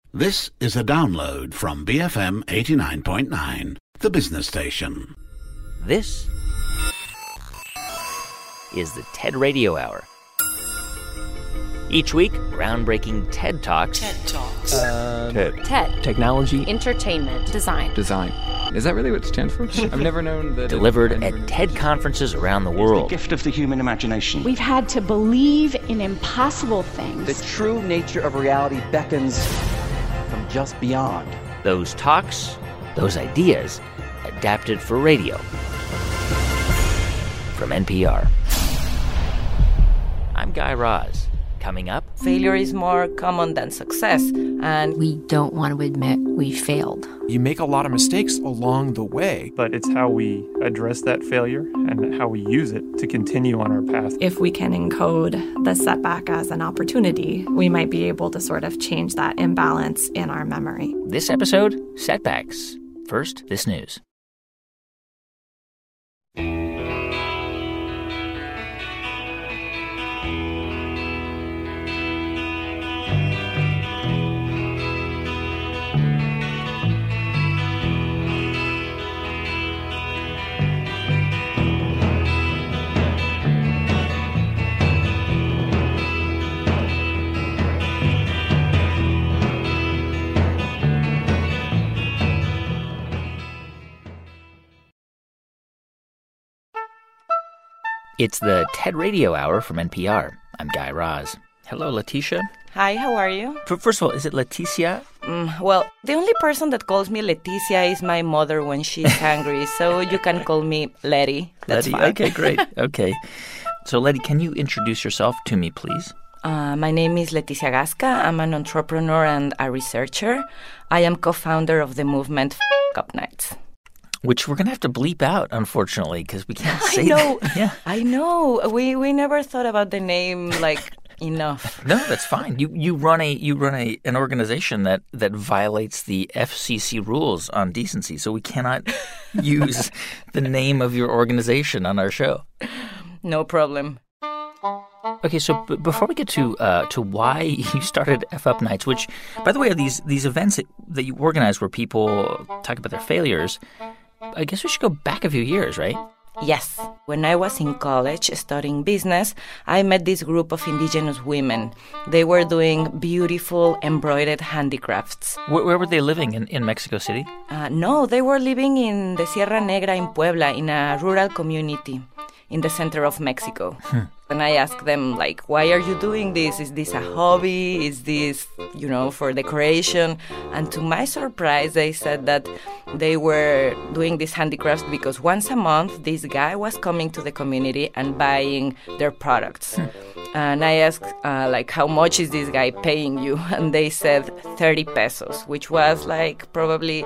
This is a download from BFM 89.9, the business station. This is the TED Radio Hour. Each week, groundbreaking TED Talks. TED Talks. TED. Technology. Entertainment. Design. Is that really what it stands for? I've never known that. Delivered at TED conferences around the world. The gift of the human imagination. We've had to believe in impossible things. The true nature of reality beckons from just beyond. Those talks, those ideas, adapted for radio. From NPR. I'm Guy Raz. Coming up, failure is more common than success, and we don't want to admit we failed. You make a lot of mistakes along the way. But it's how we address that failure and how we use it to continue on our path. If we can encode the setback as an opportunity, we might be able to sort of change that imbalance in our memory. This episode, setbacks. First, this news. It's the TED Radio Hour from NPR. I'm Guy Raz. Hello, Letitia. Hi, how are you? First of all, is it Leticia? Well, the only person that calls me Leticia is my mother when she's hungry, so you can call me Letty. That's Letty. fine. Okay, great. Okay. So, Letty, can you introduce yourself to me, please? My name is Leticia Gasca. I'm an entrepreneur and a researcher. I am co-founder of the movement Up Nights. Which we're going to have to bleep out, unfortunately, because we can't say I know. that. Yeah. I know. We never thought about the name, enough. No, that's fine. You run an organization that violates the FCC rules on decency, so we cannot use the name of your organization on our show. No problem. Okay, so before we get to why you started F Up Nights, which, by the way, are these events that you organize where people talk about their failures, I guess we should go back a few years, right? Yes. When I was in college studying business, I met this group of indigenous women. They were doing beautiful embroidered handicrafts. Where were they living? In Mexico City? No, they were living in the Sierra Negra in Puebla, in a rural community in the center of Mexico. And I asked them, why are you doing this? Is this a hobby? Is this, for decoration? And to my surprise, they said that they were doing these handicrafts because once a month, this guy was coming to the community and buying their products. And I asked, how much is this guy paying you? And they said 30 pesos, which was probably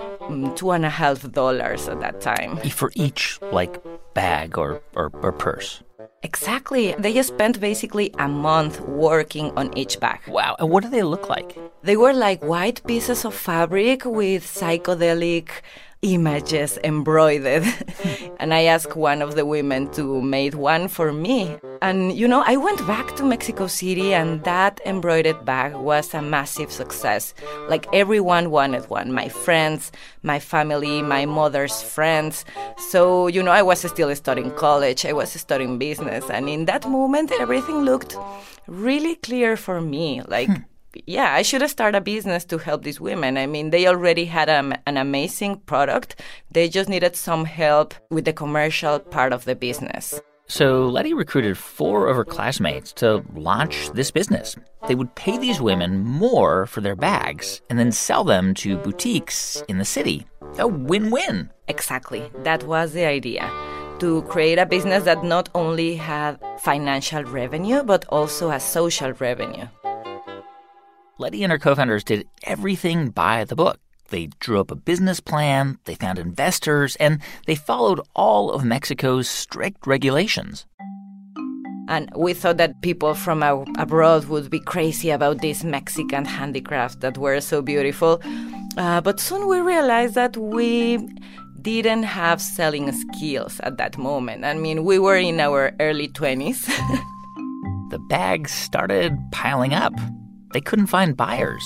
$2.50 at that time. For each, bag or purse. Exactly. They spent basically a month working on each bag. Wow. And what do they look like? They were white pieces of fabric with psychedelic images embroidered. And I asked one of the women to make one for me. And, I went back to Mexico City and that embroidered bag was a massive success. Everyone wanted one. My friends, my family, my mother's friends. So, I was still studying college. I was studying business. And in that moment, everything looked really clear for me. Yeah, I should start a business to help these women. I mean, they already had an amazing product. They just needed some help with the commercial part of the business. So Letty recruited 4 of her classmates to launch this business. They would pay these women more for their bags and then sell them to boutiques in the city. A win-win. Exactly. That was the idea. To create a business that not only had financial revenue, but also a social revenue. Letty and her co-founders did everything by the book. They drew up a business plan, they found investors, and they followed all of Mexico's strict regulations. And we thought that people from abroad would be crazy about these Mexican handicrafts that were so beautiful. But soon we realized that we didn't have selling skills at that moment. I mean, we were in our early 20s. The bags started piling up. They couldn't find buyers.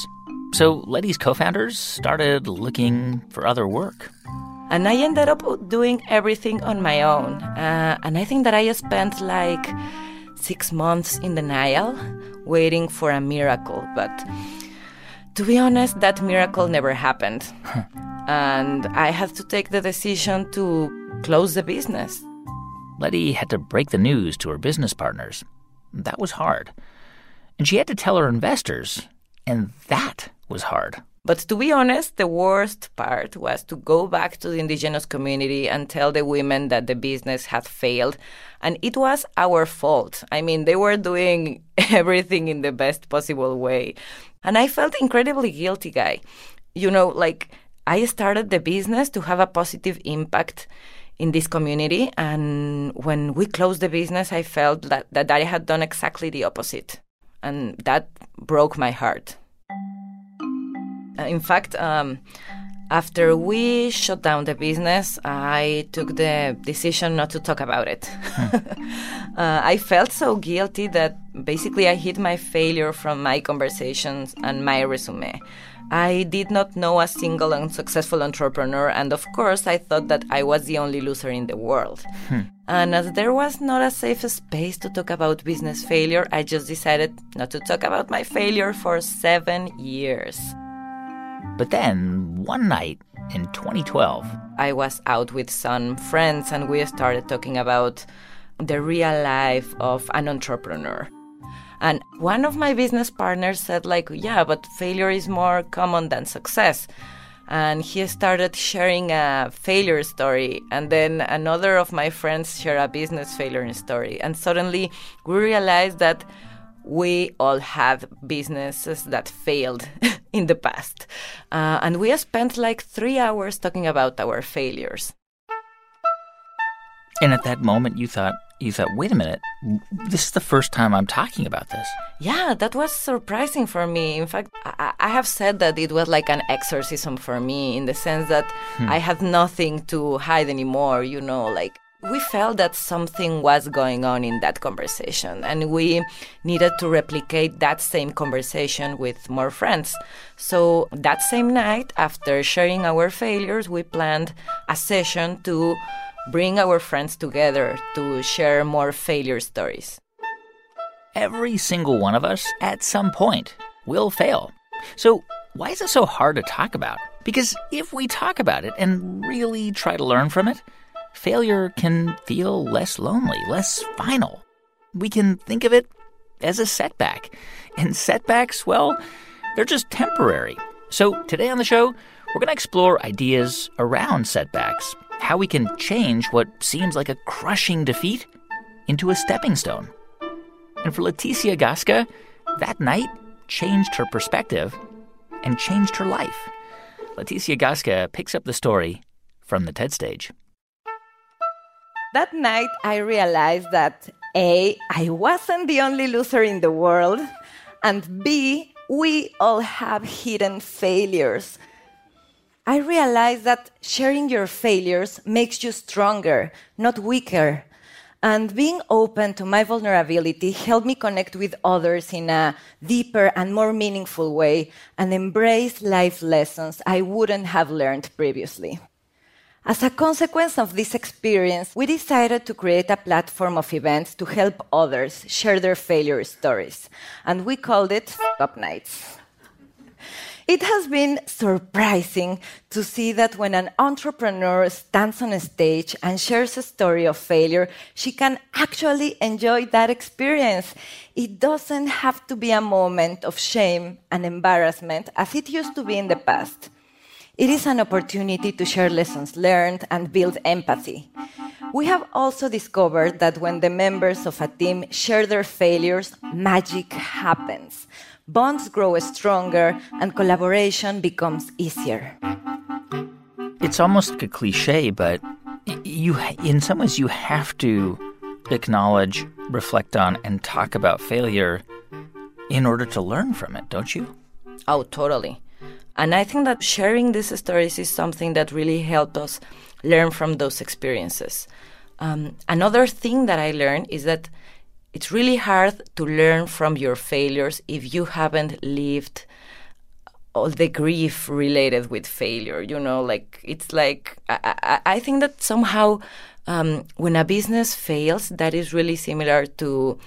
So Letty's co-founders started looking for other work. And I ended up doing everything on my own. And I think that I spent like 6 months in denial, waiting for a miracle. But to be honest, that miracle never happened. And I had to take the decision to close the business. Letty had to break the news to her business partners. That was hard. And she had to tell her investors, and that was hard. But to be honest, the worst part was to go back to the indigenous community and tell the women that the business had failed. And it was our fault. I mean, they were doing everything in the best possible way. And I felt incredibly guilty, Guy. You know, like, I started the business to have a positive impact in this community. And when we closed the business, I felt that I had done exactly the opposite. And that broke my heart. In fact, after we shut down the business, I took the decision not to talk about it. I felt so guilty that basically I hid my failure from my conversations and my resume. I did not know a single unsuccessful entrepreneur, and of course I thought that I was the only loser in the world. And as there was not a safe space to talk about business failure, I just decided not to talk about my failure for 7 years. But then, one night in 2012, I was out with some friends and we started talking about the real life of an entrepreneur. And one of my business partners said, like, yeah, but failure is more common than success. And he started sharing a failure story. And then another of my friends shared a business failure story. And suddenly we realized that we all had businesses that failed in the past. And we spent like 3 hours talking about our failures. And at that moment, you thought, wait a minute, this is the first time I'm talking about this. Yeah, that was surprising for me. In fact, I have said that it was like an exorcism for me in the sense that I had nothing to hide anymore, you know, like we felt that something was going on in that conversation and we needed to replicate that same conversation with more friends. So that same night, after sharing our failures, we planned a session to bring our friends together to share more failure stories. Every single one of us, at some point, will fail. So why is it so hard to talk about? Because if we talk about it and really try to learn from it, failure can feel less lonely, less final. We can think of it as a setback. And setbacks, well, they're just temporary. So today on the show, we're going to explore ideas around setbacks, how we can change what seems like a crushing defeat into a stepping stone. And for Leticia Gasca, that night changed her perspective and changed her life. Leticia Gasca picks up the story from the TED stage. That night, I realized that A, I wasn't the only loser in the world, and B, we all have hidden failures. I realized that sharing your failures makes you stronger, not weaker. And being open to my vulnerability helped me connect with others in a deeper and more meaningful way and embrace life lessons I wouldn't have learned previously. As a consequence of this experience, we decided to create a platform of events to help others share their failure stories, and we called it F***Up Nights. It has been surprising to see that when an entrepreneur stands on a stage and shares a story of failure, she can actually enjoy that experience. It doesn't have to be a moment of shame and embarrassment as it used to be in the past. It is an opportunity to share lessons learned and build empathy. We have also discovered that when the members of a team share their failures, magic happens. Bonds grow stronger and collaboration becomes easier. It's almost like a cliche, but in some ways you have to acknowledge, reflect on, and talk about failure in order to learn from it, don't you? Oh, totally. And I think that sharing these stories is something that really helped us learn from those experiences. Another thing that I learned is that it's really hard to learn from your failures if you haven't lived all the grief related with failure. Like it's like I think that somehow when a business fails, that is really similar to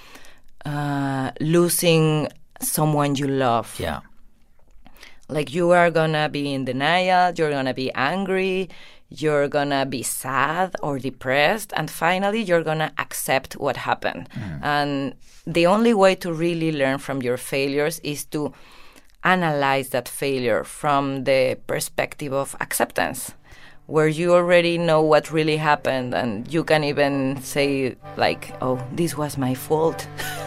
losing someone you love. Yeah. Like you are gonna be in denial, you're gonna be angry, you're gonna be sad or depressed, and finally you're gonna accept what happened. And the only way to really learn from your failures is to analyze that failure from the perspective of acceptance, where you already know what really happened, and you can even say like, oh, this was my fault.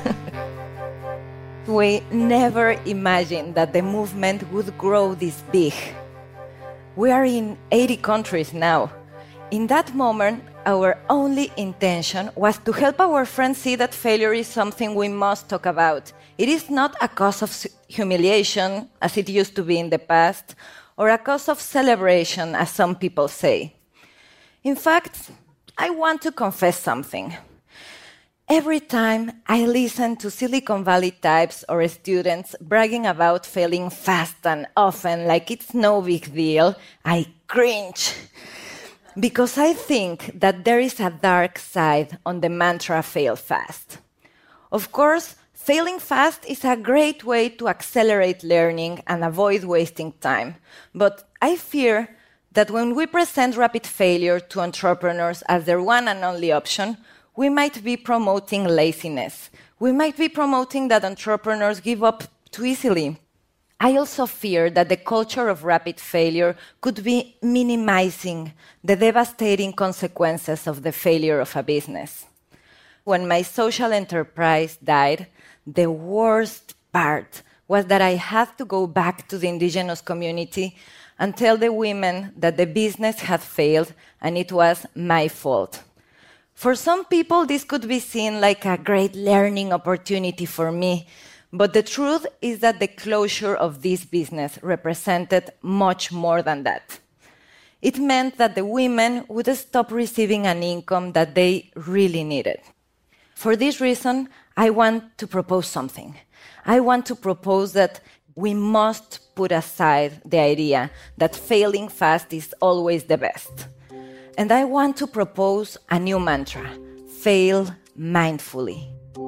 We never imagined that the movement would grow this big. We are in 80 countries now. In that moment, our only intention was to help our friends see that failure is something we must talk about. It is not a cause of humiliation, as it used to be in the past, or a cause of celebration, as some people say. In fact, I want to confess something. Every time I listen to Silicon Valley types or students bragging about failing fast and often like it's no big deal, I cringe. Because I think that there is a dark side on the mantra fail fast. Of course, failing fast is a great way to accelerate learning and avoid wasting time. But I fear that when we present rapid failure to entrepreneurs as their one and only option, we might be promoting laziness. We might be promoting that entrepreneurs give up too easily. I also fear that the culture of rapid failure could be minimizing the devastating consequences of the failure of a business. When my social enterprise died, the worst part was that I had to go back to the indigenous community and tell the women that the business had failed and it was my fault. For some people, this could be seen like a great learning opportunity for me, but the truth is that the closure of this business represented much more than that. It meant that the women would stop receiving an income that they really needed. For this reason, I want to propose something. I want to propose that we must put aside the idea that failing fast is always the best. And I want to propose a new mantra: fail mindfully.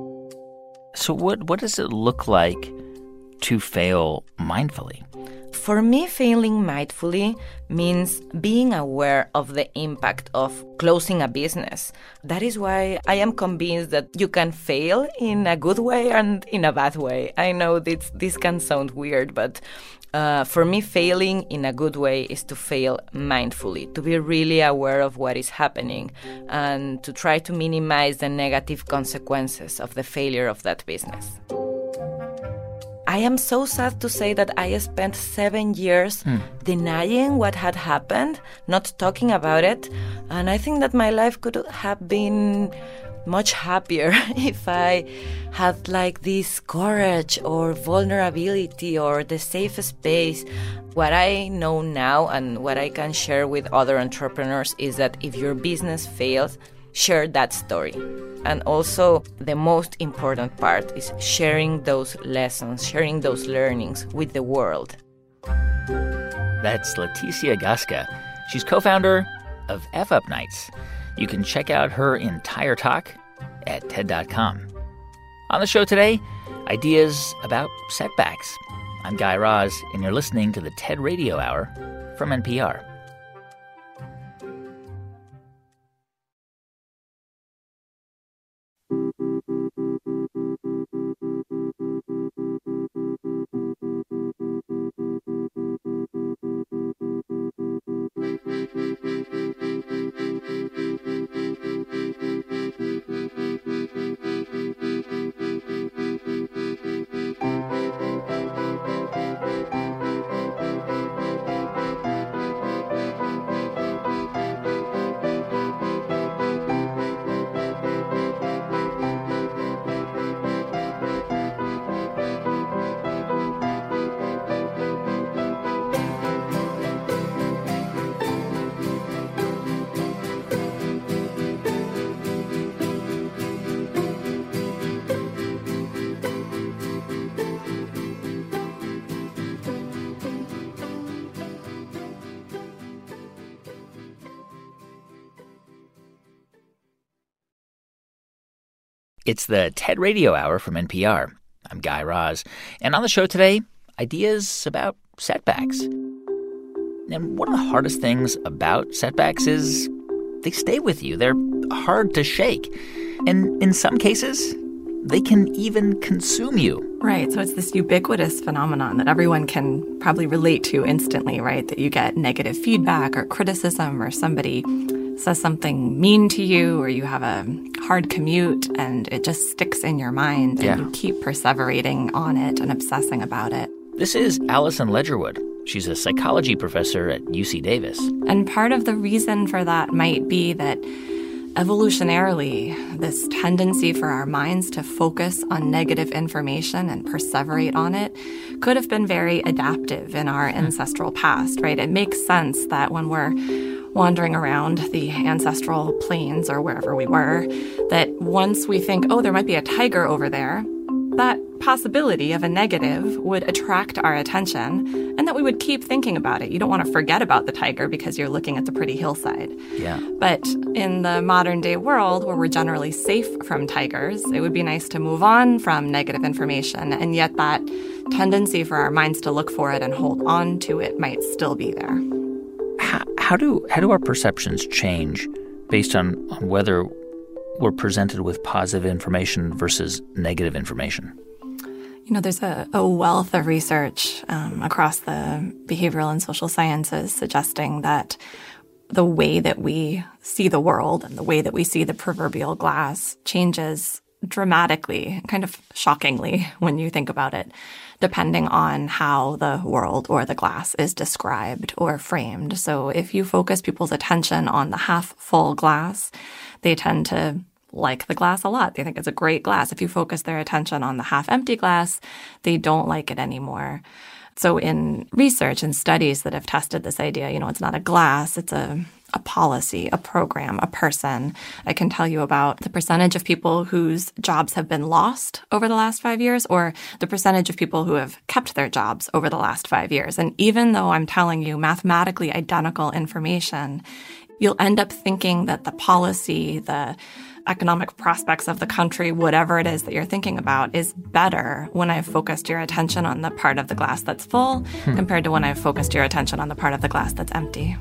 So what does it look like to fail mindfully? For me, failing mindfully means being aware of the impact of closing a business. That is why I am convinced that you can fail in a good way and in a bad way. I know this can sound weird, but for me, failing in a good way is to fail mindfully, to be really aware of what is happening and to try to minimize the negative consequences of the failure of that business. I am so sad to say that I spent 7 years denying what had happened, not talking about it, and I think that my life could have been much happier if I had like this courage or vulnerability or the safe space. What I know now and what I can share with other entrepreneurs is that if your business fails, share that story. And also, the most important part is sharing those lessons, sharing those learnings with the world. That's Leticia Gasca. She's co-founder of F-Up Nights. You can check out her entire talk at TED.com. On the show today, ideas about setbacks. I'm Guy Raz, and you're listening to the TED Radio Hour from NPR. It's the TED Radio Hour from NPR. I'm Guy Raz. And on the show today, ideas about setbacks. And one of the hardest things about setbacks is they stay with you. They're hard to shake. And in some cases, they can even consume you. Right. So it's this ubiquitous phenomenon that everyone can probably relate to instantly, right? That you get negative feedback or criticism, or somebody says something mean to you, or you have a hard commute and it just sticks in your mind and you keep perseverating on it and obsessing about it. This is Allison Ledgerwood. She's a psychology professor at UC Davis. And part of the reason for that might be that evolutionarily, this tendency for our minds to focus on negative information and perseverate on it could have been very adaptive in our ancestral past, right? It makes sense that when we're wandering around the ancestral plains or wherever we were, that once we think, oh, there might be a tiger over there, that possibility of a negative would attract our attention and that we would keep thinking about it. You don't want to forget about the tiger because you're looking at the pretty hillside. Yeah. But in the modern day world where we're generally safe from tigers, it would be nice to move on from negative information. And yet that tendency for our minds to look for it and hold on to it might still be there. How do our perceptions change based on whether we're presented with positive information versus negative information? You know, there's a wealth of research across the behavioral and social sciences suggesting that the way that we see the world and the way that we see the proverbial glass changes dramatically, kind of shockingly when you think about it, depending on how the world or the glass is described or framed. So if you focus people's attention on the half-full glass, they tend to like the glass a lot. They think it's a great glass. If you focus their attention on the half-empty glass, they don't like it anymore. So in research and studies that have tested this idea, you know, it's not a glass, it's a policy, a program, a person. I can tell you about the percentage of people whose jobs have been lost over the last 5 years, or the percentage of people who have kept their jobs over the last 5 years. And even though I'm telling you mathematically identical information, you'll end up thinking that the policy, the economic prospects of the country, whatever it is that you're thinking about, is better when I've focused your attention on the part of the glass that's full compared to when I've focused your attention on the part of the glass that's empty.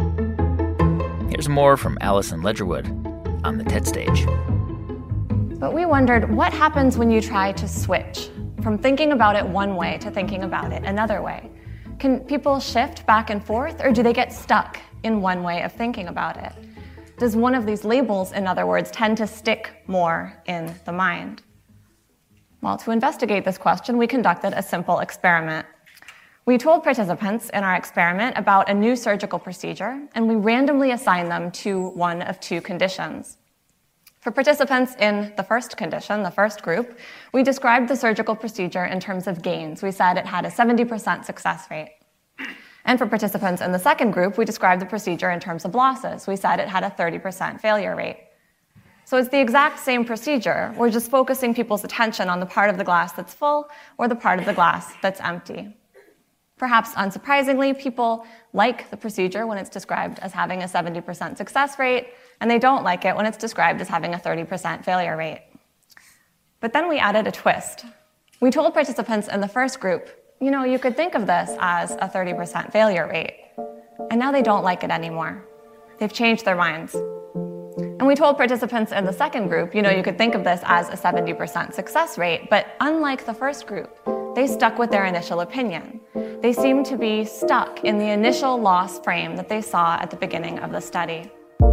Here's more from Allison Ledgerwood on the TED stage. But we wondered, what happens when you try to switch from thinking about it one way to thinking about it another way? Can people shift back and forth, or do they get stuck in one way of thinking about it? Does one of these labels, in other words, tend to stick more in the mind? Well, to investigate this question, we conducted a simple experiment. We told participants in our experiment about a new surgical procedure, and we randomly assigned them to one of two conditions. For participants in the first condition, the first group, we described the surgical procedure in terms of gains. We said it had a 70% success rate. And for participants in the second group, we described the procedure in terms of losses. We said it had a 30% failure rate. So it's the exact same procedure. We're just focusing people's attention on the part of the glass that's full or the part of the glass that's empty. Perhaps unsurprisingly, people like the procedure when it's described as having a 70% success rate, and they don't like it when it's described as having a 30% failure rate. But then we added a twist. We told participants in the first group, you know, you could think of this as a 30% failure rate. And now they don't like it anymore. They've changed their minds. And we told participants in the second group, you know, you could think of this as a 70% success rate. But unlike the first group, they stuck with their initial opinion. They seemed to be stuck in the initial loss frame that they saw at the beginning of the study.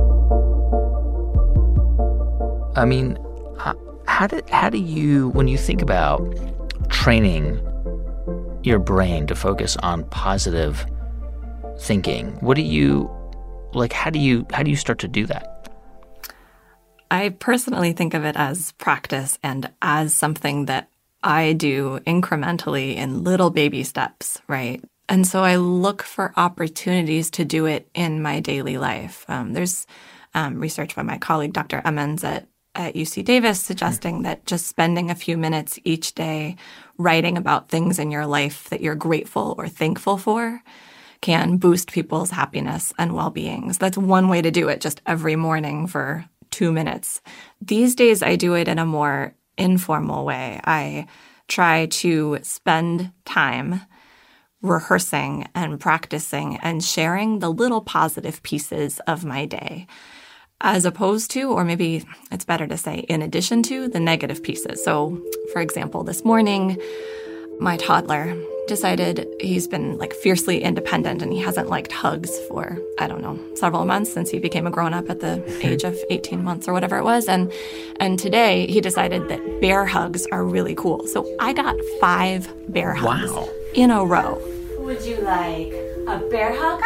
I mean, how do you, when you think about training your brain to focus on positive thinking, how do you start to do that? I personally think of it as practice and as something that I do incrementally in little baby steps, right? And so I look for opportunities to do it in my daily life. There's research by my colleague, Dr. Emmons at UC Davis, suggesting that just spending a few minutes each day writing about things in your life that you're grateful or thankful for can boost people's happiness and well-being. So that's one way to do it, just every morning for 2 minutes. These days, I do it in a more informal way. I try to spend time rehearsing and practicing and sharing the little positive pieces of my day, as opposed to, or maybe it's better to say in addition to, the negative pieces. So, for example, this morning, my toddler decided he's been like fiercely independent and he hasn't liked hugs for, I don't know, several months since he became a grown-up at the age of 18 months or whatever it was. And today he decided that bear hugs are really cool. So I got 5 bear hugs in a row. Would you like a bear hug?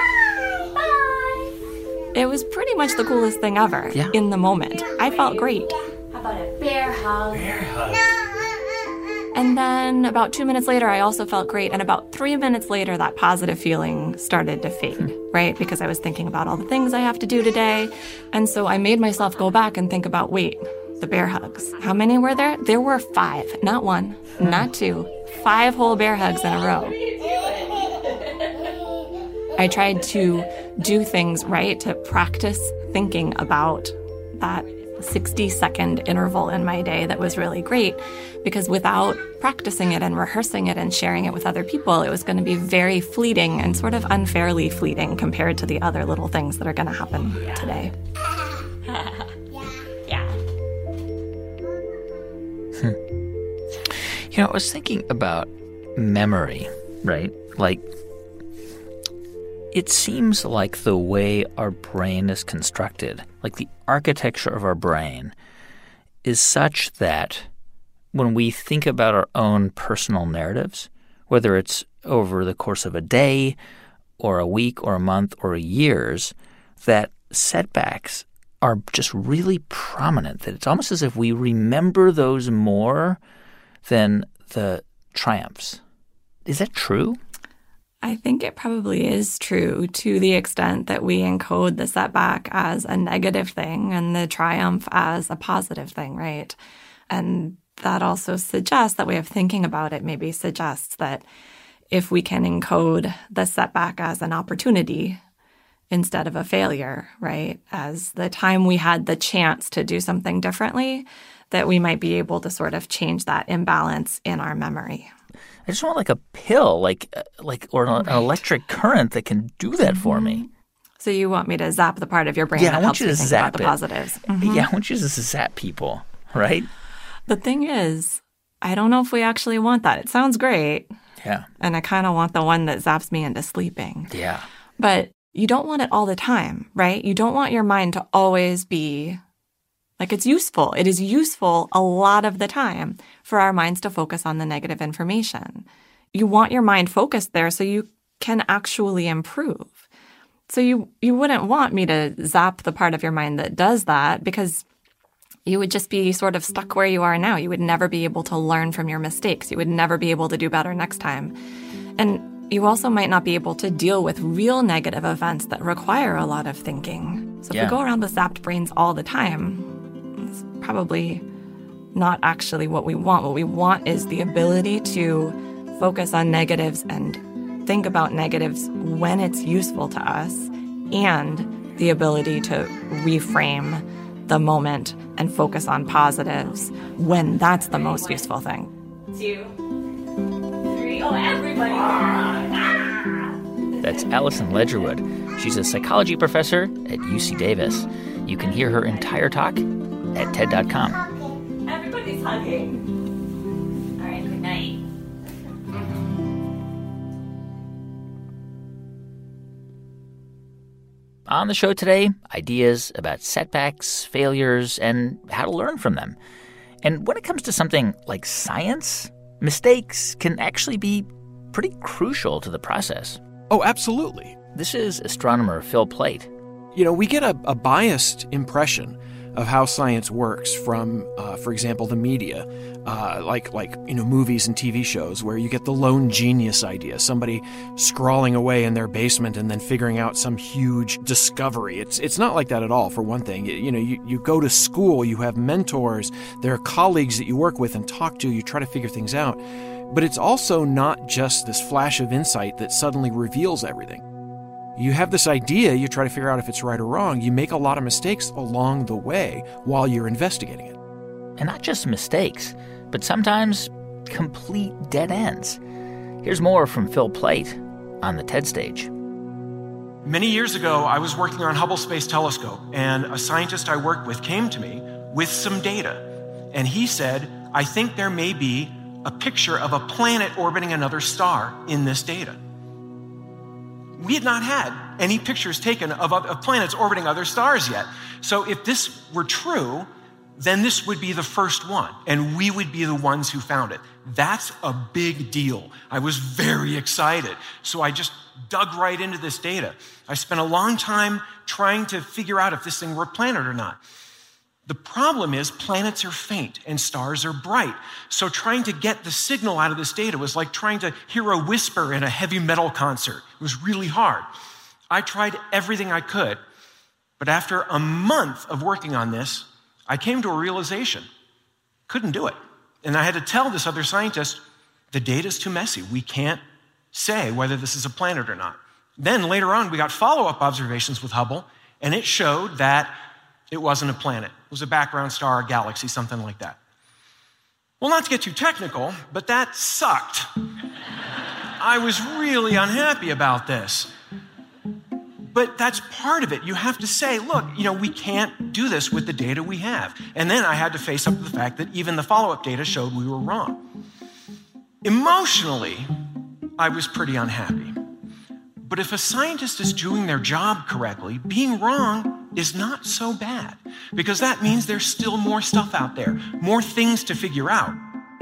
Bye! It was pretty much the coolest thing ever in the moment. I felt great. How about a bear hug? Bear hug. And then about 2 minutes later, I also felt great. And about 3 minutes later, that positive feeling started to fade, right? Because I was thinking about all the things I have to do today. And so I made myself go back and think about, wait, the bear hugs. How many were there? There were 5, not 1, not 2, 5 whole bear hugs in a row. I tried to do things, right, to practice thinking about that 60-second interval in my day that was really great, because without practicing it and rehearsing it and sharing it with other people, it was going to be very fleeting and sort of unfairly fleeting compared to the other little things that are going to happen today. You know, I was thinking about memory, right? Like, it seems like the way our brain is constructed, like the architecture of our brain, is such that when we think about our own personal narratives, whether it's over the course of a day or a week or a month or years, that setbacks are just really prominent, that it's almost as if we remember those more than the triumphs. Is that true? I think it probably is true to the extent that we encode the setback as a negative thing and the triumph as a positive thing, right? And that also suggests, that way of thinking about it maybe suggests that if we can encode the setback as an opportunity instead of a failure, right, as the time we had the chance to do something differently, that we might be able to sort of change that imbalance in our memory. I just want like a pill, or an electric current that can do that for me. So you want me to zap the part of your brain that helps you think about the positives? Yeah, I want you to zap people, right? The thing is, I don't know if we actually want that. It sounds great. Yeah. And I kind of want the one that zaps me into sleeping. Yeah. But you don't want it all the time, right? You don't want your mind to always be like, it's useful. It is useful a lot of the time for our minds to focus on the negative information. You want your mind focused there so you can actually improve. So you wouldn't want me to zap the part of your mind that does that, because you would just be sort of stuck where you are now. You would never be able to learn from your mistakes. You would never be able to do better next time. And you also might not be able to deal with real negative events that require a lot of thinking. So if we go around with zapped brains all the time, it's probably not actually what we want. What we want is the ability to focus on negatives and think about negatives when it's useful to us, and the ability to reframe the moment and focus on positives when that's the most useful thing. 2, 3, oh, everybody! That's Allison Ledgerwood. She's a psychology professor at UC Davis. You can hear her entire talk at TED.com. Everybody's hugging. All right, good night. On the show today, ideas about setbacks, failures, and how to learn from them. And when it comes to something like science, mistakes can actually be pretty crucial to the process. Oh, absolutely. This is astronomer Phil Plait. You know, we get a biased impression of how science works from, for example, the media, like movies and TV shows, where you get the lone genius idea, somebody scrawling away in their basement and then figuring out some huge discovery. It's not like that at all. For one thing, you go to school, you have mentors, there are colleagues that you work with and talk to, you try to figure things out. But it's also not just this flash of insight that suddenly reveals everything. You have this idea, you try to figure out if it's right or wrong. You make a lot of mistakes along the way while you're investigating it. And not just mistakes, but sometimes complete dead ends. Here's more from Phil Plait on the TED stage. Many years ago, I was working on Hubble Space Telescope, and a scientist I worked with came to me with some data. And he said, I think there may be a picture of a planet orbiting another star in this data. We had not had any pictures taken of planets orbiting other stars yet. So if this were true, then this would be the first one, and we would be the ones who found it. That's a big deal. I was very excited. So I just dug right into this data. I spent a long time trying to figure out if this thing were a planet or not. The problem is planets are faint and stars are bright. So trying to get the signal out of this data was like trying to hear a whisper in a heavy metal concert. It was really hard. I tried everything I could, but after a month of working on this, I came to a realization. Couldn't do it. And I had to tell this other scientist, the data's too messy. We can't say whether this is a planet or not. Then later on, we got follow-up observations with Hubble, and it showed that it wasn't a planet. It was a background star, a galaxy, something like that. Well, not to get too technical, but that sucked. I was really unhappy about this. But that's part of it. You have to say, look, we can't do this with the data we have. And then I had to face up to the fact that even the follow-up data showed we were wrong. Emotionally, I was pretty unhappy. But if a scientist is doing their job correctly, being wrong is not so bad, because that means there's still more stuff out there, more things to figure out.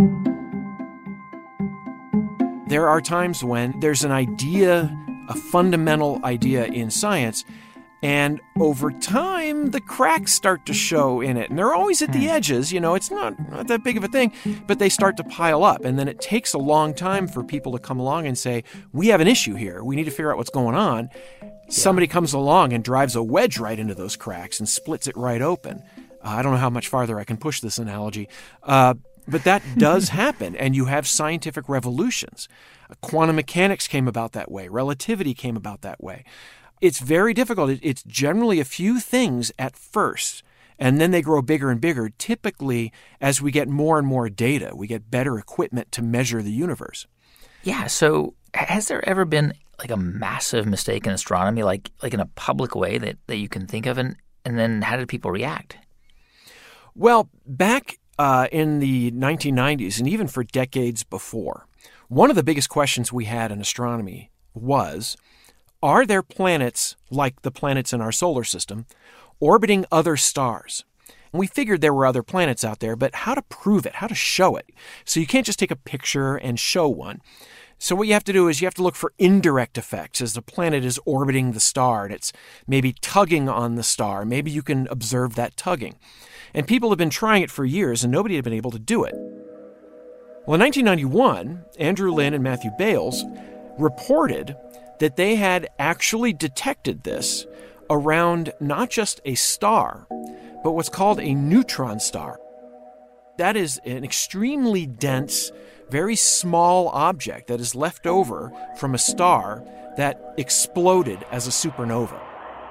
There are times when there's an idea, a fundamental idea in science, and over time, the cracks start to show in it. And they're always at the edges, it's not that big of a thing, but they start to pile up. And then it takes a long time for people to come along and say, we have an issue here. We need to figure out what's going on. Somebody comes along and drives a wedge right into those cracks and splits it right open. I don't know how much farther I can push this analogy, but that does happen. And you have scientific revolutions. Quantum mechanics came about that way. Relativity came about that way. It's very difficult. It's generally a few things at first, and then they grow bigger and bigger. Typically, as we get more and more data, we get better equipment to measure the universe. Yeah, so has there ever been like a massive mistake in astronomy, like in a public way that you can think of, and then how did people react? Well, back in the 1990s, and even for decades before, one of the biggest questions we had in astronomy was, are there planets like the planets in our solar system orbiting other stars? And we figured there were other planets out there, but how to prove it, how to show it? So you can't just take a picture and show one. So what you have to do is you have to look for indirect effects as the planet is orbiting the star and it's maybe tugging on the star. Maybe you can observe that tugging. And people have been trying it for years and nobody had been able to do it. Well, in 1991, Andrew Lin and Matthew Bales reported that they had actually detected this around not just a star, but what's called a neutron star. That is an extremely dense, very small object that is left over from a star that exploded as a supernova.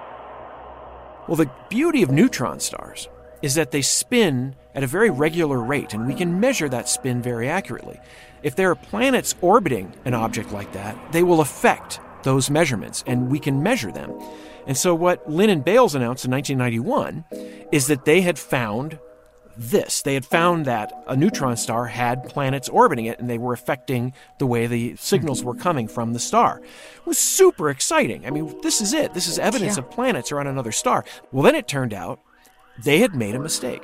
Well, the beauty of neutron stars is that they spin at a very regular rate, and we can measure that spin very accurately. If there are planets orbiting an object like that, they will affect those measurements, and we can measure them. And so what Lin and Bales announced in 1991 is that they had found this. They had found that a neutron star had planets orbiting it, and they were affecting the way the signals were coming from the star. It was super exciting. I mean, this is it. This is evidence of planets around another star. Well, then it turned out they had made a mistake.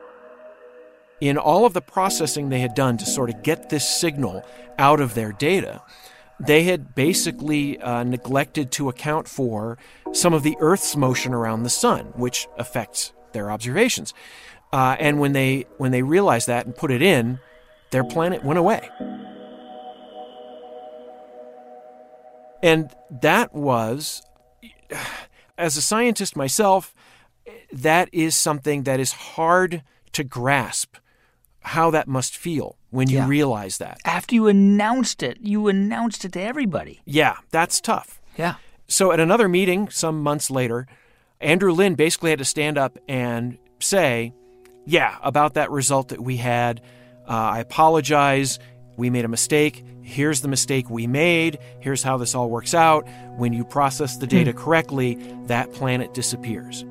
In all of the processing they had done to sort of get this signal out of their data, they had basically neglected to account for some of the Earth's motion around the sun, which affects their observations. And when they realized that and put it in, their planet went away. And that was, as a scientist myself, that is something that is hard to grasp how that must feel when you realize that. After you announced it to everybody. Yeah, that's tough. Yeah. So at another meeting some months later, Andrew Lin basically had to stand up and say, yeah, about that result that we had, I apologize, we made a mistake, here's the mistake we made, here's how this all works out. When you process the data correctly, that planet disappears.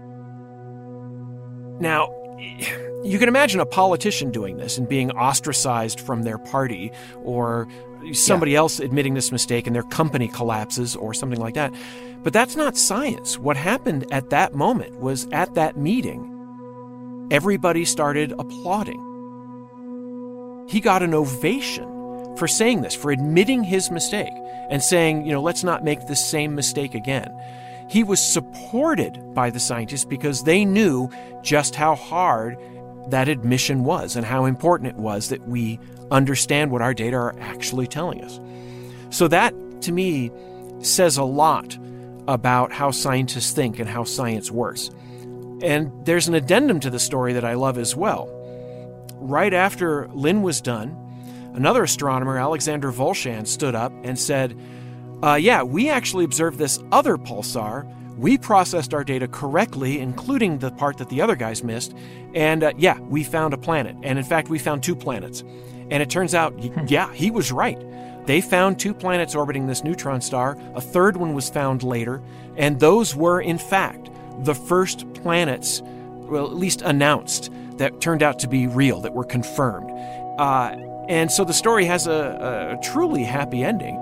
Now, you can imagine a politician doing this and being ostracized from their party, or somebody else admitting this mistake and their company collapses or something like that. But that's not science. What happened at that moment was, at that meeting, everybody started applauding. He got an ovation for saying this, for admitting his mistake and saying, let's not make the same mistake again. He was supported by the scientists because they knew just how hard that admission was and how important it was that we understand what our data are actually telling us. So that, to me, says a lot about how scientists think and how science works. And there's an addendum to the story that I love as well. Right after Lin was done, another astronomer, Alexander Volshan, stood up and said, we actually observed this other pulsar. We processed our data correctly, including the part that the other guys missed. And we found a planet. And in fact, we found 2 planets. And it turns out, he was right. They found 2 planets orbiting this neutron star. A third one was found later. And those were, in fact, the first planets, well, at least announced, that turned out to be real, that were confirmed. And so the story has a truly happy ending.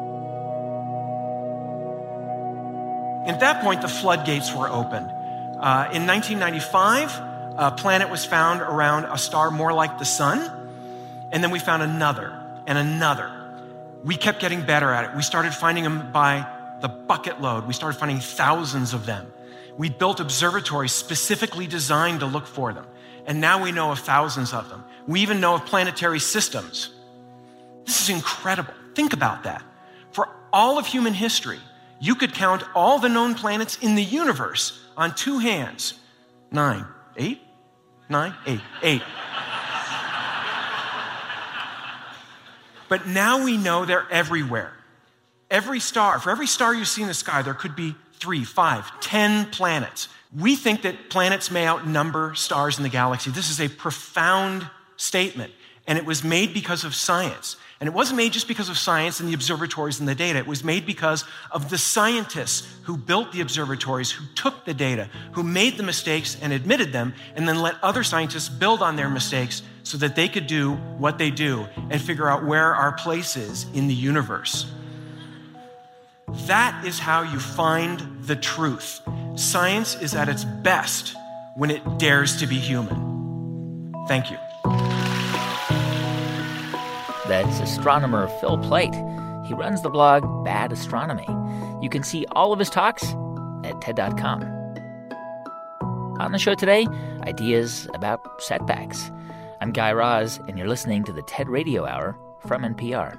At that point, the floodgates were opened. In 1995, a planet was found around a star more like the sun, and then we found another and another. We kept getting better at it. We started finding them by the bucket load. We started finding thousands of them. We built observatories specifically designed to look for them, and now we know of thousands of them. We even know of planetary systems. This is incredible. Think about that. For all of human history, you could count all the known planets in the universe on 2 hands. 9, 8, 9, 8, 8. But now we know they're everywhere. For every star you see in the sky, there could be 3, 5, 10 planets. We think that planets may outnumber stars in the galaxy. This is a profound statement, and it was made because of science. And it wasn't made just because of science and the observatories and the data. It was made because of the scientists who built the observatories, who took the data, who made the mistakes and admitted them, and then let other scientists build on their mistakes so that they could do what they do and figure out where our place is in the universe. That is how you find the truth. Science is at its best when it dares to be human. Thank you. That's astronomer Phil Plait. He runs the blog Bad Astronomy. You can see all of his talks at TED.com. On the show today, ideas about setbacks. I'm Guy Raz, and you're listening to the TED Radio Hour from NPR.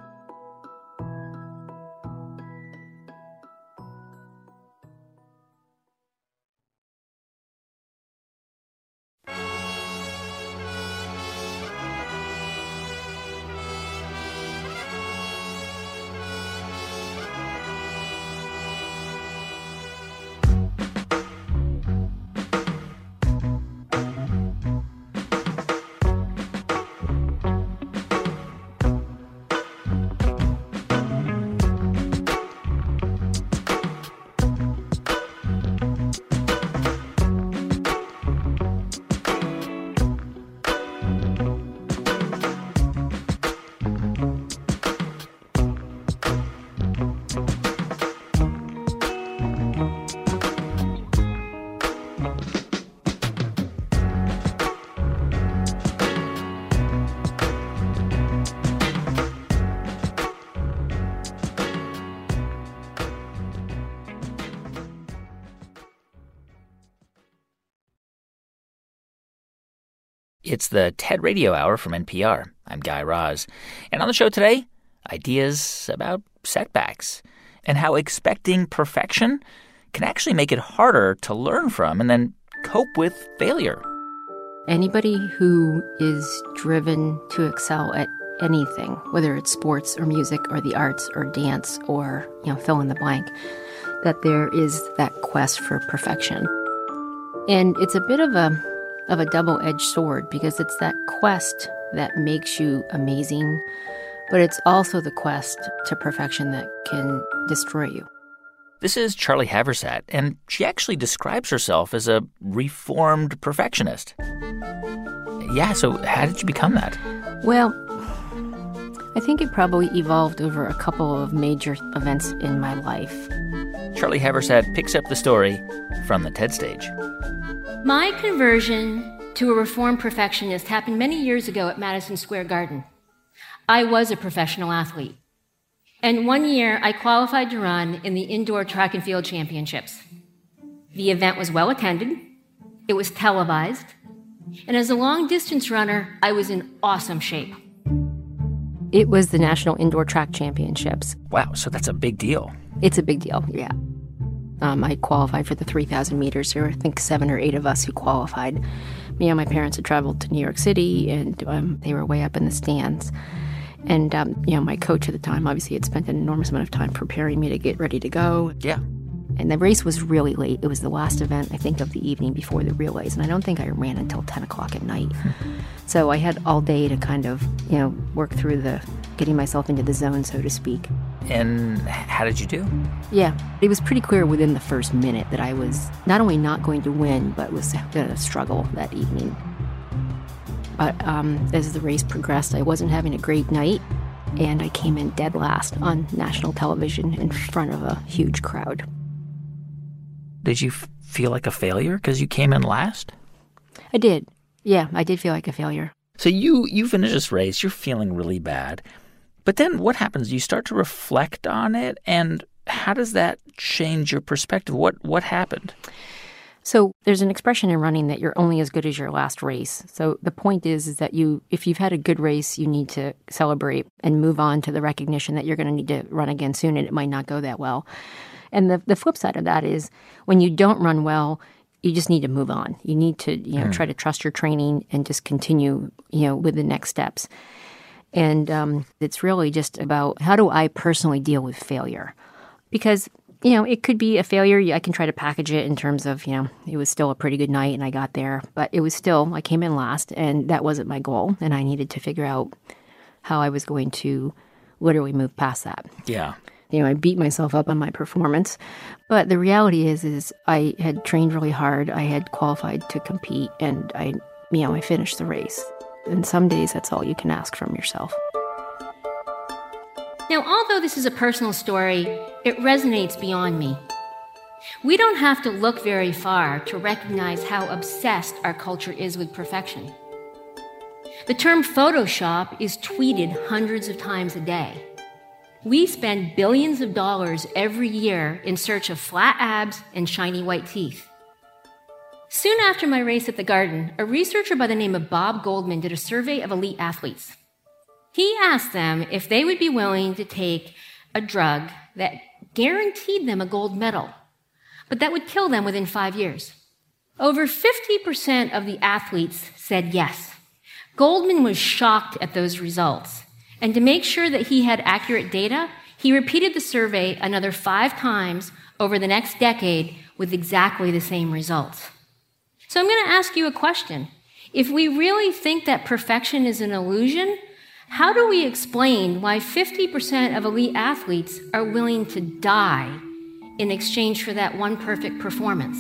It's the TED Radio Hour from NPR. I'm Guy Raz. And on the show today, ideas about setbacks and how expecting perfection can actually make it harder to learn from and then cope with failure. Anybody who is driven to excel at anything, whether it's sports or music or the arts or dance or, fill in the blank, that there is that quest for perfection. And it's a bit of a double-edged sword, because it's that quest that makes you amazing, but it's also the quest to perfection that can destroy you. This is Charlie Haversat, and she actually describes herself as a reformed perfectionist. Yeah, so how did you become that? Well, I think it probably evolved over a couple of major events in my life. Charlie Haversat picks up the story from the TED stage. My conversion to a reformed perfectionist happened many years ago at Madison Square Garden. I was a professional athlete. And one year, I qualified to run in the indoor track and field championships. The event was well attended. It was televised. And as a long-distance runner, I was in awesome shape. It was the National Indoor Track Championships. Wow, so that's a big deal. It's a big deal, yeah. I qualified for the 3,000 meters. There were, I think, 7 or 8 of us who qualified. Me and my parents had traveled to New York City, and they were way up in the stands. And, my coach at the time obviously had spent an enormous amount of time preparing me to get ready to go. Yeah. And the race was really late. It was the last event, I think, of the evening before the relays. And I don't think I ran until 10 o'clock at night. So I had all day to kind of, work through getting myself into the zone, so to speak. And how did you do? Yeah, it was pretty clear within the first minute that I was not only not going to win, but was going to struggle that evening. But as the race progressed, I wasn't having a great night, and I came in dead last on national television in front of a huge crowd. Did you feel like a failure because you came in last? I did. Yeah, I did feel like a failure. So you finish this race, you're feeling really bad. But then what happens? You start to reflect on it, and how does that change your perspective? What happened? So there's an expression in running that you're only as good as your last race. So the point is that if you've had a good race, you need to celebrate and move on to the recognition that you're going to need to run again soon, and it might not go that well. And the flip side of that is when you don't run well, you just need to move on. You need to try to trust your training and just continue with the next steps. And it's really just about how do I personally deal with failure? Because it could be a failure. I can try to package it in terms of, it was still a pretty good night and I got there. But it was still, I came in last, and that wasn't my goal. And I needed to figure out how I was going to literally move past that. Yeah. I beat myself up on my performance. But the reality is I had trained really hard. I had qualified to compete, and I finished the race. And some days that's all you can ask from yourself. Now, although this is a personal story, it resonates beyond me. We don't have to look very far to recognize how obsessed our culture is with perfection. The term Photoshop is tweeted hundreds of times a day. We spend billions of dollars every year in search of flat abs and shiny white teeth. Soon after my race at the Garden, a researcher by the name of Bob Goldman did a survey of elite athletes. He asked them if they would be willing to take a drug that guaranteed them a gold medal, but that would kill them within 5 years. Over 50% of the athletes said yes. Goldman was shocked at those results. And to make sure that he had accurate data, he repeated the survey another 5 times over the next decade with exactly the same results. So I'm going to ask you a question. If we really think that perfection is an illusion, how do we explain why 50% of elite athletes are willing to die in exchange for that one perfect performance?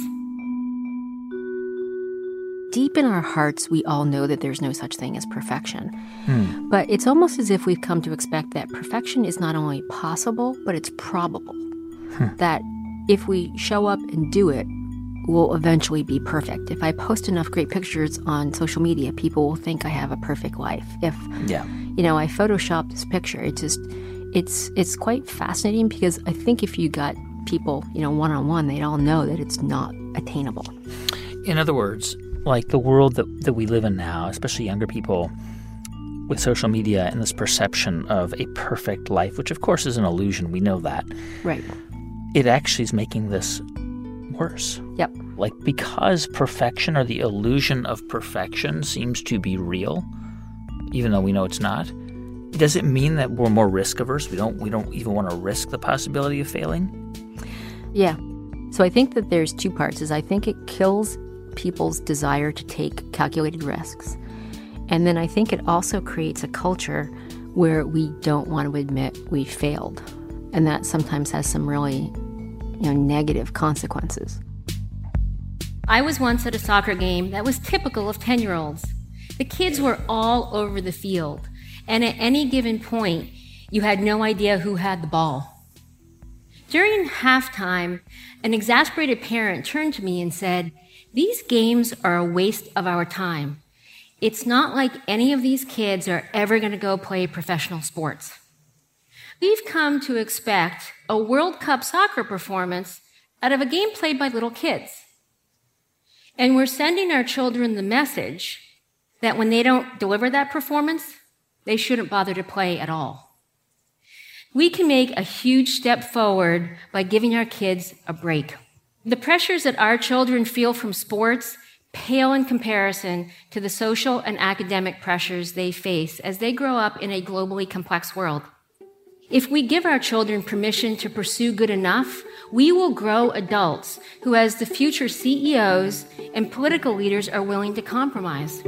Deep in our hearts, we all know that there's no such thing as perfection. But it's almost as if we've come to expect that perfection is not only possible, but it's probable. That if we show up and do it, we'll eventually be perfect. If I post enough great pictures on social media, people will think I have a perfect life. If I Photoshop this picture, it's quite fascinating, because I think if you got people, one-on-one, they'd all know that it's not attainable. In other words, like the world that we live in now, especially younger people, with social media and this perception of a perfect life, which of course is an illusion, we know that. Right. It actually is making this worse. Yep. Like, because perfection, or the illusion of perfection, seems to be real, even though we know it's not, does it mean that we're more risk averse? We don't even want to risk the possibility of failing? Yeah. So I think that there's two parts. I think it kills people's desire to take calculated risks. And then I think it also creates a culture where we don't want to admit we failed. And that sometimes has some really, negative consequences. I was once at a soccer game that was typical of 10-year-olds. The kids were all over the field, and at any given point, you had no idea who had the ball. During halftime, an exasperated parent turned to me and said, "These games are a waste of our time. It's not like any of these kids are ever going to go play professional sports." We've come to expect a World Cup soccer performance out of a game played by little kids. And we're sending our children the message that when they don't deliver that performance, they shouldn't bother to play at all. We can make a huge step forward by giving our kids a break. The pressures that our children feel from sports pale in comparison to the social and academic pressures they face as they grow up in a globally complex world. If we give our children permission to pursue good enough, we will grow adults who, as the future CEOs and political leaders, are willing to compromise.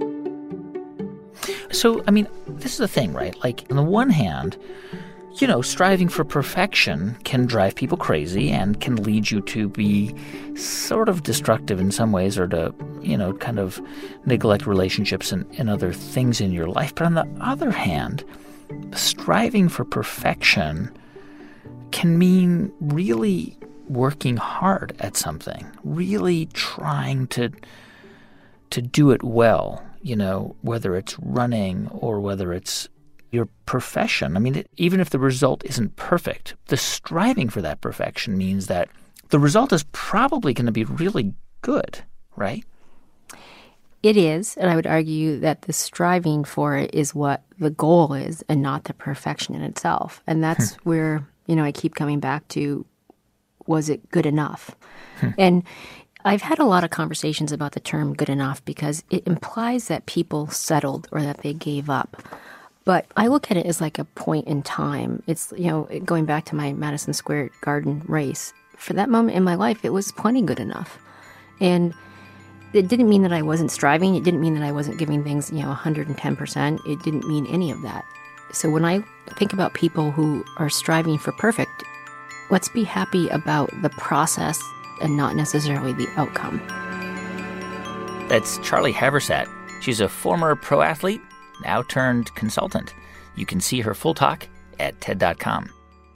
So, this is the thing, right? Like, on the one hand, striving for perfection can drive people crazy and can lead you to be sort of destructive in some ways, or to, kind of neglect relationships and other things in your life. But on the other hand, striving for perfection can mean really working hard at something, really trying to do it well, whether it's running or whether it's your profession. Even if the result isn't perfect, the striving for that perfection means that the result is probably going to be really good, right? It is, and I would argue that the striving for it is what the goal is and not the perfection in itself. And that's where, I keep coming back to, was it good enough? And I've had a lot of conversations about the term good enough because it implies that people settled or that they gave up. But I look at it as like a point in time. It's, going back to my Madison Square Garden race. For that moment in my life, it was plenty good enough. And it didn't mean that I wasn't striving. It didn't mean that I wasn't giving things, 110%. It didn't mean any of that. So when I think about people who are striving for perfect, let's be happy about the process and not necessarily the outcome. That's Charlie Haversat. She's a former pro athlete, now turned consultant. You can see her full talk at TED.com.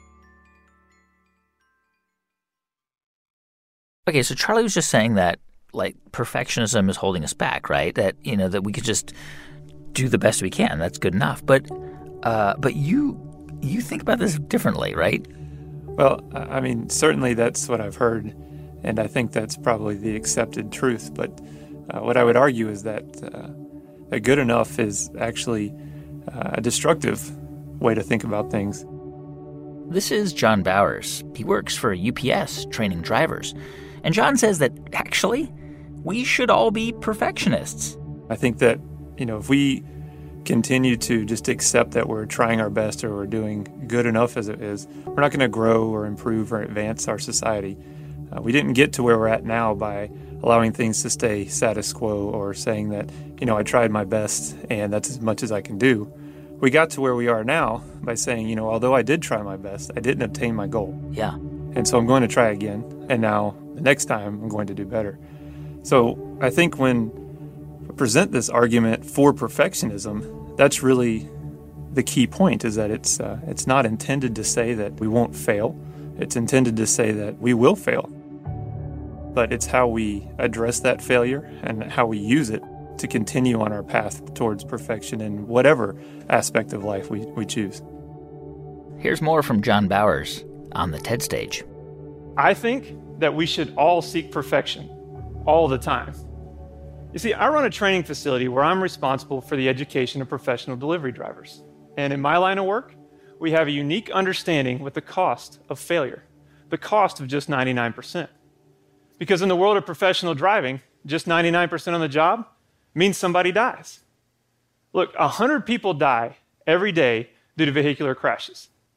Okay, so Charlie was just saying that, perfectionism is holding us back, right? That, that we could just do the best we can. That's good enough. But you think about this differently, right? Well, certainly that's what I've heard, and I think that's probably the accepted truth. But what I would argue is that good enough is actually a destructive way to think about things. This is John Bowers. He works for UPS training drivers. And John says that, actually, we should all be perfectionists. I think that, if we continue to just accept that we're trying our best or we're doing good enough as it is, we're not going to grow or improve or advance our society. We didn't get to where we're at now by allowing things to stay status quo or saying that, I tried my best and that's as much as I can do. We got to where we are now by saying, although I did try my best, I didn't obtain my goal. Yeah. And so I'm going to try again. And now the next time I'm going to do better. So I think when we present this argument for perfectionism, that's really the key point, is that it's not intended to say that we won't fail. It's intended to say that we will fail. But it's how we address that failure and how we use it to continue on our path towards perfection in whatever aspect of life we choose. Here's more from John Bowers on the TED stage. I think that we should all seek perfection all the time. You see, I run a training facility where I'm responsible for the education of professional delivery drivers. And in my line of work, we have a unique understanding with the cost of failure, the cost of just 99%. Because in the world of professional driving, just 99% on the job means somebody dies. Look, 100 people die every day due to vehicular crashes.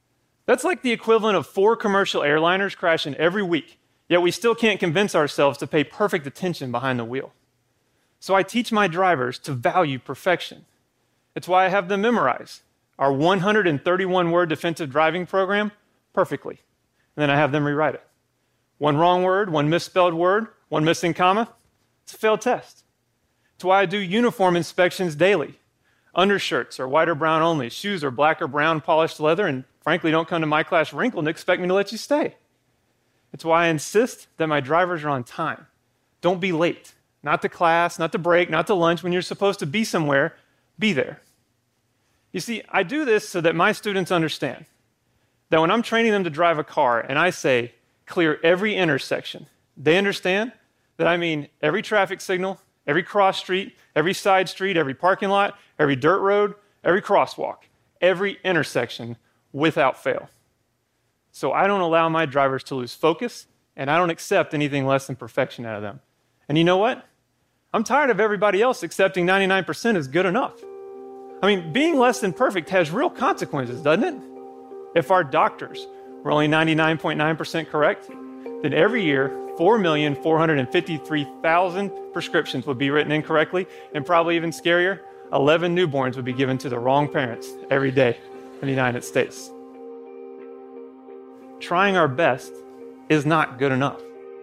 That's like the equivalent of 4 commercial airliners crashing every week, yet we still can't convince ourselves to pay perfect attention behind the wheel. So I teach my drivers to value perfection. It's why I have them memorize our 131-word defensive driving program perfectly. And then I have them rewrite it. 1 wrong word, 1 misspelled word, 1 missing comma, it's a failed test. It's why I do uniform inspections daily. Undershirts are white or brown only. Shoes are black or brown polished leather, and frankly, don't come to my class wrinkled and expect me to let you stay. It's why I insist that my drivers are on time. Don't be late. Not to class, not to break, not to lunch. When you're supposed to be somewhere, be there. You see, I do this so that my students understand that when I'm training them to drive a car and I say, clear every intersection, they understand that I mean every traffic signal, every cross street, every side street, every parking lot, every dirt road, every crosswalk, every intersection without fail. So I don't allow my drivers to lose focus, and I don't accept anything less than perfection out of them. And you know what? I'm tired of everybody else accepting 99% is good enough. I mean, being less than perfect has real consequences, doesn't it? If our doctors were only 99.9% correct, then every year, 4,453,000 prescriptions would be written incorrectly, and probably even scarier, 11 newborns would be given to the wrong parents every day in the United States. Trying our best is not good enough.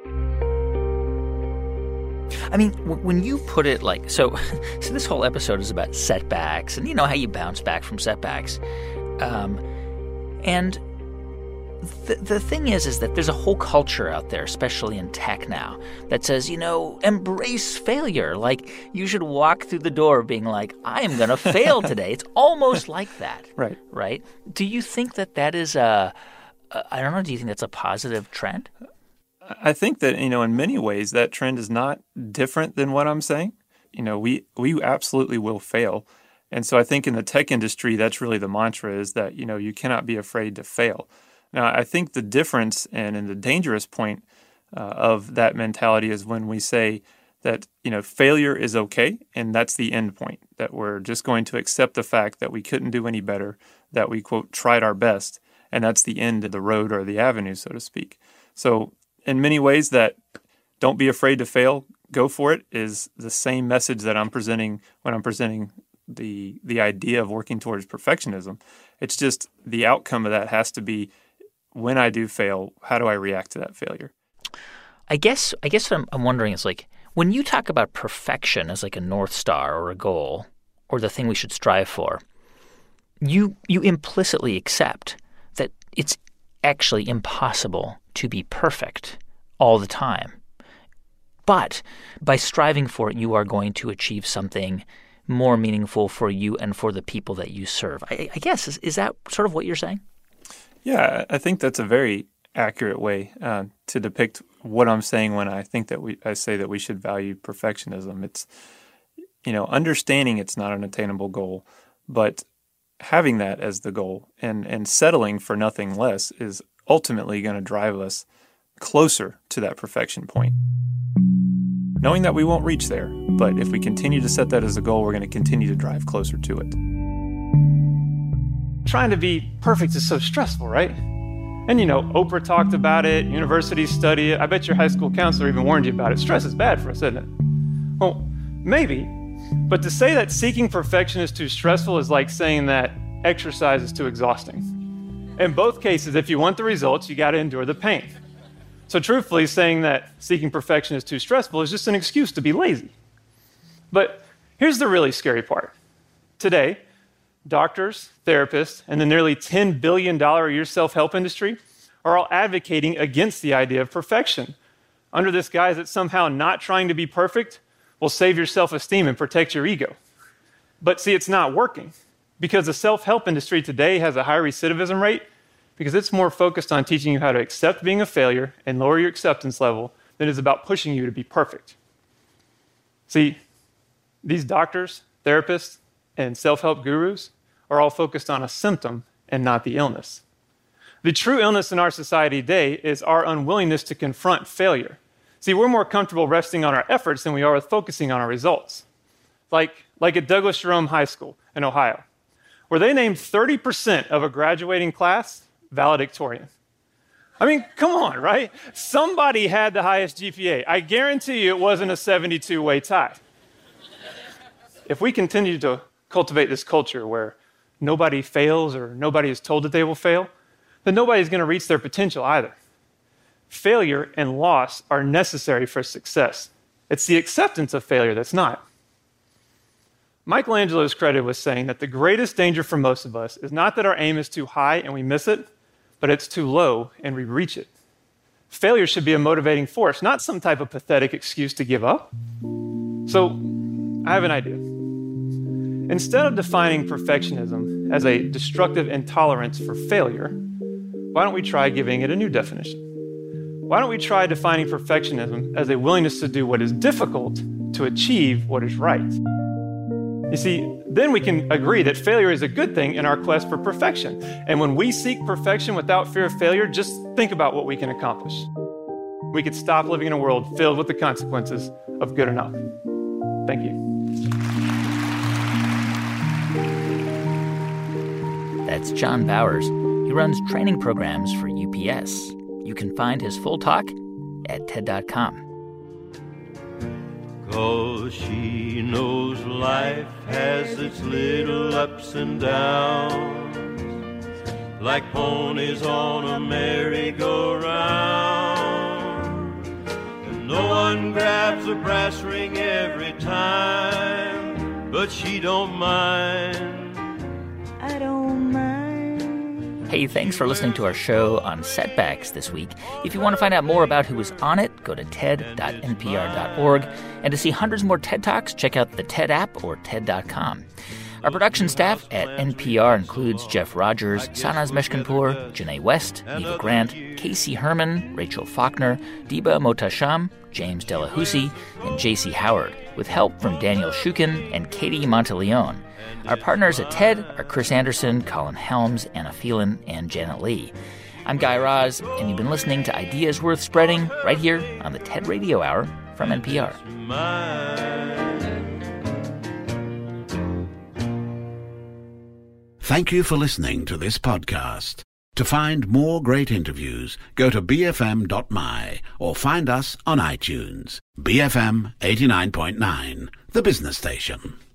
I mean, when you put it like, so this whole episode is about setbacks and you know how you bounce back from setbacks. And the thing is that there's a whole culture out there, especially in tech now, that says, embrace failure. Like, you should walk through the door being like, I am going to fail today. It's almost like that. Right. Right? Do you think that is do you think that's a positive trend? I think that, in many ways, that trend is not different than what I'm saying. We absolutely will fail. And so I think in the tech industry, that's really the mantra is that, you cannot be afraid to fail. Now, I think the difference and the dangerous point of that mentality is when we say that, failure is okay, and that's the end point, that we're just going to accept the fact that we couldn't do any better, that we, quote, tried our best, and that's the end of the road or the avenue, so to speak. So in many ways, that don't be afraid to fail, go for it, is the same message that I'm presenting when I'm presenting the idea of working towards perfectionism. It's just the outcome of that has to be, when I do fail, how do I react to that failure? I guess what I'm wondering is, like, when you talk about perfection as like a North Star or a goal or the thing we should strive for, you implicitly accept that it's actually impossible to be perfect all the time. But by striving for it, you are going to achieve something more meaningful for you and for the people that you serve. I guess, is that sort of what you're saying? Yeah, I think that's a very accurate way to depict what I'm saying when I think that I say that we should value perfectionism. It's, understanding it's not an attainable goal, but having that as the goal and settling for nothing less is ultimately going to drive us closer to that perfection point. Knowing that we won't reach there, but if we continue to set that as a goal, we're going to continue to drive closer to it. Trying to be perfect is so stressful, right? And Oprah talked about it, universities study it. I bet your high school counselor even warned you about it. Stress is bad for us, isn't it? Well, maybe. But to say that seeking perfection is too stressful is like saying that exercise is too exhausting. In both cases, if you want the results, you got to endure the pain. So truthfully, saying that seeking perfection is too stressful is just an excuse to be lazy. But here's the really scary part. Today, doctors, therapists, and the nearly $10 billion a year self-help industry are all advocating against the idea of perfection under this guise that somehow not trying to be perfect will save your self-esteem and protect your ego. But see, it's not working because the self-help industry today has a high recidivism rate because it's more focused on teaching you how to accept being a failure and lower your acceptance level than it is about pushing you to be perfect. See, these doctors, therapists, and self-help gurus are all focused on a symptom and not the illness. The true illness in our society today is our unwillingness to confront failure. See, we're more comfortable resting on our efforts than we are with focusing on our results. Like at Douglas Jerome High School in Ohio, where they named 30% of a graduating class valedictorian. I mean, come on, right? Somebody had the highest GPA. I guarantee you it wasn't a 72-way tie. If we continue to cultivate this culture where nobody fails or nobody is told that they will fail, then nobody's going to reach their potential either. Failure and loss are necessary for success. It's the acceptance of failure that's not. Michelangelo is credited with saying that the greatest danger for most of us is not that our aim is too high and we miss it, but it's too low and we reach it. Failure should be a motivating force, not some type of pathetic excuse to give up. So, I have an idea. Instead of defining perfectionism as a destructive intolerance for failure, why don't we try giving it a new definition? Why don't we try defining perfectionism as a willingness to do what is difficult to achieve what is right? You see, then we can agree that failure is a good thing in our quest for perfection. And when we seek perfection without fear of failure, just think about what we can accomplish. We could stop living in a world filled with the consequences of good enough. Thank you. That's John Bowers. He runs training programs for UPS. You can find his full talk at TED.com. 'Cause she knows life has its little ups and downs, like ponies on a merry-go-round. And no one grabs a brass ring every time, but she don't mind. I don't mind. Hey, thanks for listening to our show on setbacks this week. If you want to find out more about who was on it, go to ted.npr.org. And to see hundreds more TED Talks, check out the TED app or TED.com. Our production staff at NPR includes Jeff Rogers, Sanaz Meshkinpour, Janae West, Neva Grant, Casey Herman, Rachel Faulkner, Diba Motasham, James Delahousie, and J.C. Howard, with help from Daniel Shukin and Katie Monteleone. Our partners at TED are Chris Anderson, Colin Helms, Anna Phelan, and Janet Lee. I'm Guy Raz, and you've been listening to Ideas Worth Spreading right here on the TED Radio Hour from NPR. Thank you for listening to this podcast. To find more great interviews, go to bfm.my or find us on iTunes. BFM 89.9, the business station.